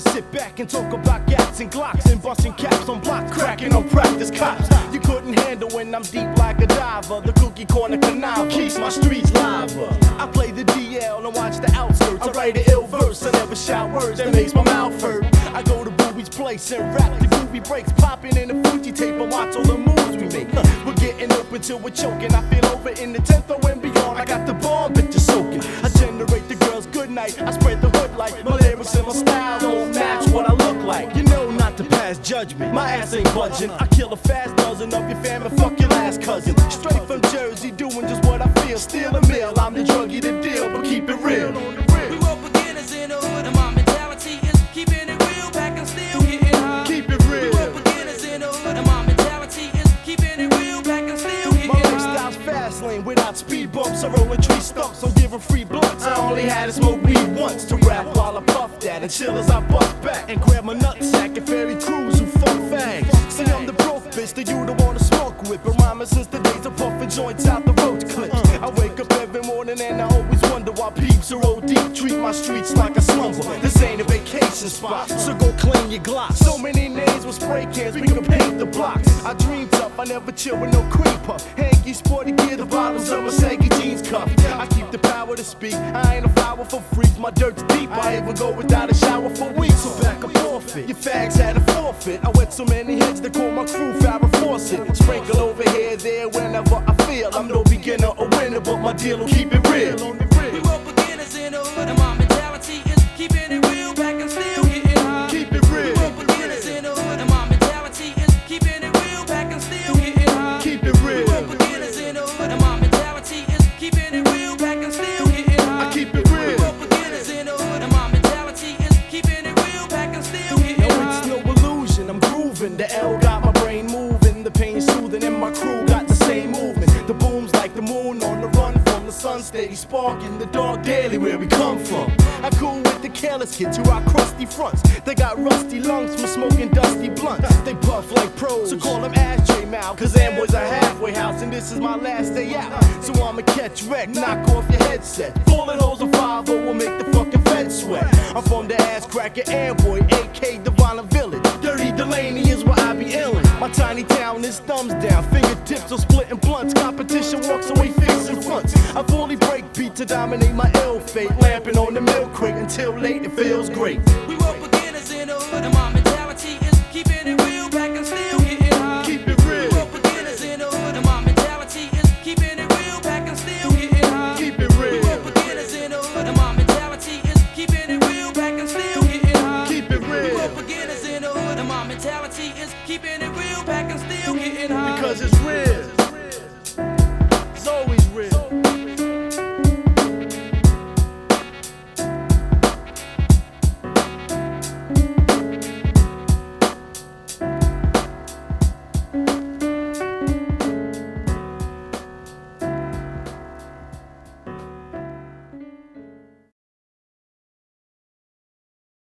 sit back and talk about gats and glocks and busting caps on blocks, cracking on practice cops. You couldn't handle when I'm deep like a diver. The cookie corner canal keeps my streets lava. I play the DL and watch the outskirts. I write an ill verse, I never shout words that makes my mouth hurt. I go to Booby's place and rap the groovy breaks, popping in the Fuji tape and watch all the moves we make. We're getting open till we're choking. I feel over in the 10th or and beyond. I got the bomb, bitches soaking. I generate the girls good night. I spread the hood like my lyrics and my style don't match what I look like. You know not to pass judgment. My ass ain't budging. I kill a fast dozen of your fam and fuck your last cousin. Straight from Jersey, doing just what I feel. Steal a meal, I'm the druggie to deal, but keep it real. We were beginners in the hood, and my mentality is keeping it real, back and still getting high. Keep it real. We were beginners in the hood, and my mentality is keeping it real, back and still getting My high. lifestyle's fast lane without speed bumps. I roll a tree stumps, I'm giving free blunts. I only had to smoke weed once to rap while I puff that and chill as I bust back and grab my nutsack and ferry crews who fuck fags. See, I'm the broke bitch that you don't wanna smoke with, but rhyming since the days of puffing joints out the road clips. I wake up every morning and I always wonder why peeps are OD treat my streets like a slumber. This ain't a vacation spot, so go clean your Glock. So many names with spray cans, we can paint the blocks. I dream tough, I never chill with no cream puff. Hanky, sporty gear, the bottles of my saggy jeans cuff. I keep the power to speak, I ain't a flower for freaks. My dirt's deep, I even go without a shower for weeks. So back up off it, your fags had a forfeit. I wet so many heads they call my crew Farrah Fawcett. Sprinkle over here, there, whenever I feel. I'm no beginner or winner, but my deal will keep it real. We were beginners in the hood, and my mentality is keeping it real, back and still getting high. Keep it real. We were beginners in the hood, and my mentality is keeping it real, back and still getting high. Keep it real. We were beginners in the hood, and my mentality is keeping it real, back and still getting high. I keep it real. We were beginners in the hood, and my mentality is keeping it real, back and still getting No, high. it's no illusion, I'm grooving. The L got my brain moving, the pain soothing, and my crew got the same movement. The boom's like the moon on the run from the sun, steady sparking the dark daily where we come from. I cool with the careless kids who rock crusty fronts. They got rusty lungs from smoking dusty blunts. They puff like pros, so call them ashtray mouth. Cause Amboy's a halfway house and this is my last day out. So I'ma catch wreck, knock off your headset. Bullet holes of 5 will make the fucking feds sweat. I'm from the ass cracker Amboy, AK Divine Village. Dirty Delaney is where I be illin'. My tiny town is thumbs down, fingertips are splitting blunts. Competition walks away fixing fronts. I fully break beat to dominate my ill fate. Lamping on the milk crate until late, it feels great.